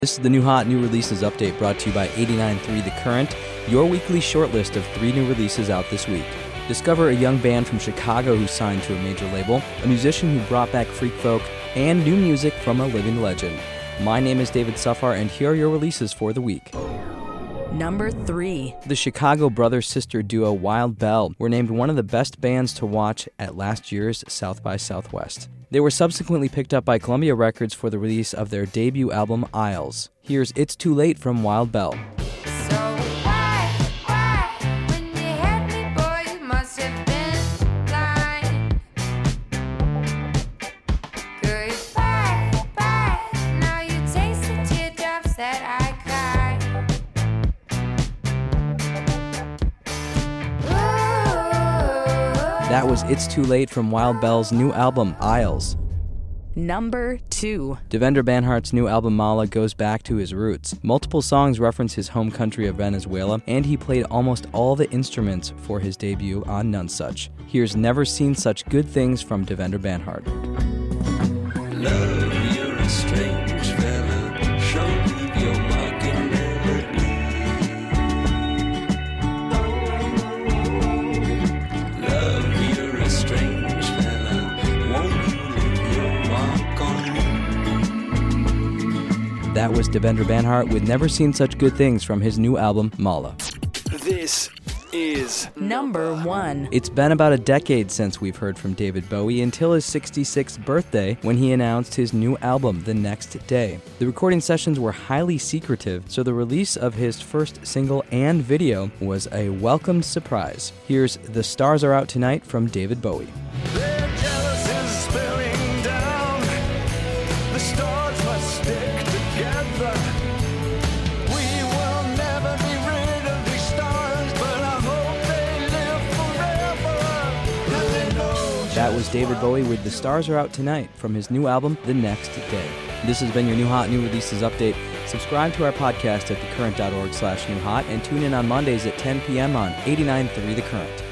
This is the New Hot New Releases update brought to you by 89.3 The Current, your weekly shortlist of 3 new releases out this week. Discover a young band from Chicago who signed to a major label, a musician who brought back freak folk, and new music from a living legend. My name is David Suffar, and here are your releases for the week. Number 3. The Chicago brother-sister duo Wild Bell were named one of the best bands to watch at last year's South by Southwest. They were subsequently picked up by Columbia Records for the release of their debut album, Isles. Here's It's Too Late from Wild Bell. That was It's Too Late from Wild Bell's new album, Isles. Number 2. Devendra Banhart's new album, Mala, goes back to his roots. Multiple songs reference his home country of Venezuela, and he played almost all the instruments for his debut on Nonesuch. Here's Never Seen Such Good Things from Devendra Banhart. Love, you're a strange fella. Show me your mocking melody. Love, you're a strange fella. Won't you leave your mark on me? That was Devendra Banhart with Never Seen Such Good Things from his new album, Mala. This is Number 1. It's been about a decade since we've heard from David Bowie until his 66th birthday when he announced his new album the next day. The recording sessions were highly secretive, so the release of his first single and video was a welcomed surprise. Here's The Stars Are Out Tonight from David Bowie. Their jealousy is spilling down. The stars must stick together. We will never be rid of these stars, but I hope they live forever. And they know That was David Bowie with The Stars Are Out Tonight from his new album, The Next Day. This has been your New Hot New Releases update. Subscribe to our podcast at thecurrent.org/newhot and tune in on Mondays at 10 p.m. on 89.3 The Current.